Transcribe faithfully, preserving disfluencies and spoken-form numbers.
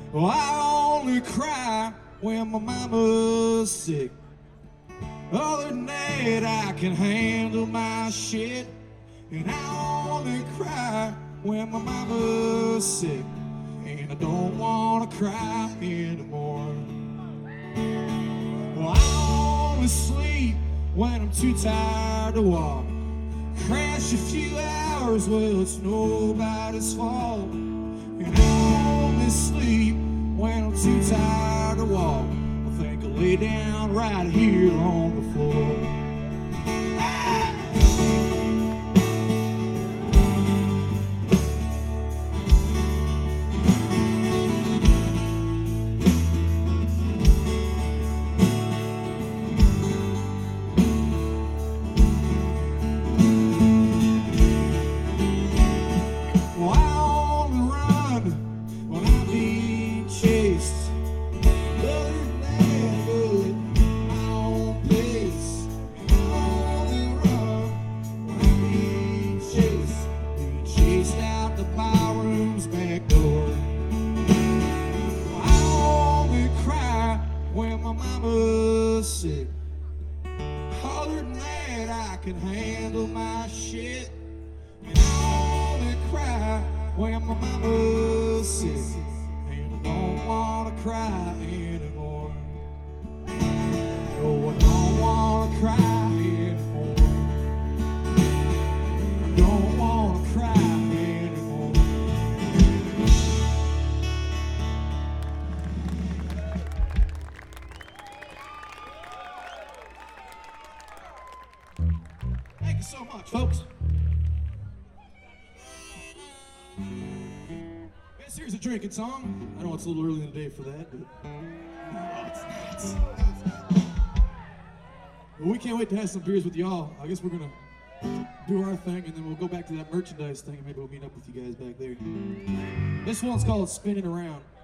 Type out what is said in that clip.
Well, I only cry when my mama's sick. Other than that, I can handle my shit. And I only cry when my mama's sick. And I don't wanna cry anymore. Well, I only sleep when I'm too tired to walk. Crash a few hours, well, it's nobody's fault. And I only sleep when I'm too tired to walk. I think I'll lay down right here on the floor. Sick. Other than that, I can handle my shit. And I only cry when my mama's sick. And I don't wanna cry anymore. Oh, I don't wanna cry anymore. I don't wanna cry anymore. Thank you so much, folks. This here's a drinking song. I know it's a little early in the day for that, but no, it's not. Well, we can't wait to have some beers with y'all. I guess we're gonna do our thing, and then we'll go back to that merchandise thing, and maybe we'll meet up with you guys back there. This one's called Spinning Around.